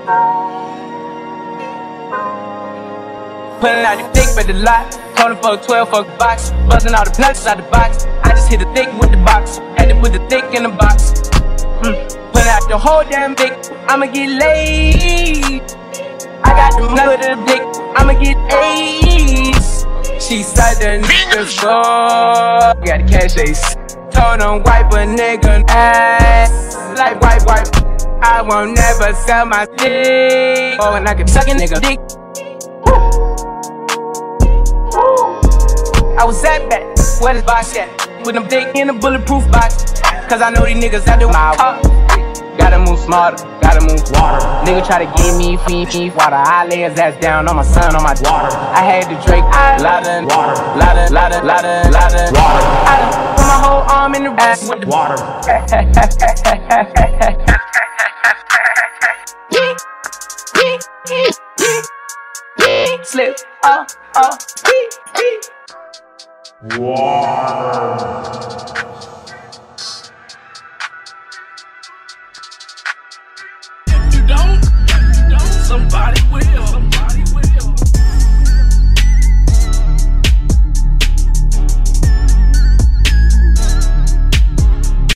Pulling out the dick for the lot. Told him fuck 12, fuck the box. Buzzing all the blunts out the box. I just hit the thick with the box. Had to put the thick in the box. Pulling out the whole damn dick. I'ma get laid. I got the nut of the dick. I'ma get A's. She said the nigga so. Got the cash ace. Told him wipe a nigga ass. Like wipe. I won't never sell my dick. Oh, and I can suck a nigga dick. I was at that, where this box at? With them dick in a bulletproof box. Cause I know these niggas out there with my car. Gotta move smarter, gotta move water. Nigga try to give me free water. I lay his ass down on my son, on my water. I had to drink louder water, louder water. I done put my whole arm in the ass with the water. Slip, Water. If you don't, somebody will.